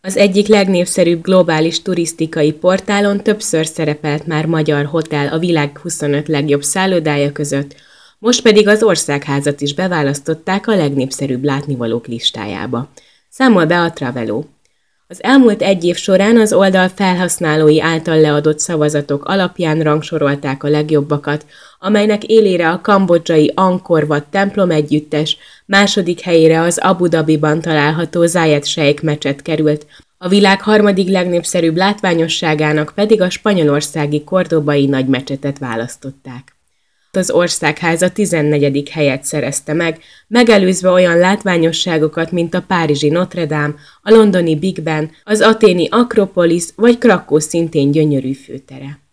Az egyik legnépszerűbb globális turisztikai portálon többször szerepelt már magyar hotel a világ 25 legjobb szállodája között, most pedig az Országházat is beválasztották a legnépszerűbb látnivalók listájába. Számol be a Travelo. Az elmúlt egy év során az oldal felhasználói által leadott szavazatok alapján rangsorolták a legjobbakat, amelynek élére a kambodzsai Angkor Wat templom együttes, második helyére az Abu Dhabiban található Zayed Sheikh mecset került, a világ harmadik legnépszerűbb látványosságának pedig a spanyolországi kordobai nagy mecsetet választották. Az Országháza 14. helyet szerezte meg, megelőzve olyan látványosságokat, mint a párizsi Notre Dame, a londoni Big Ben, az athéni Akropolis vagy Krakkó szintén gyönyörű főtere.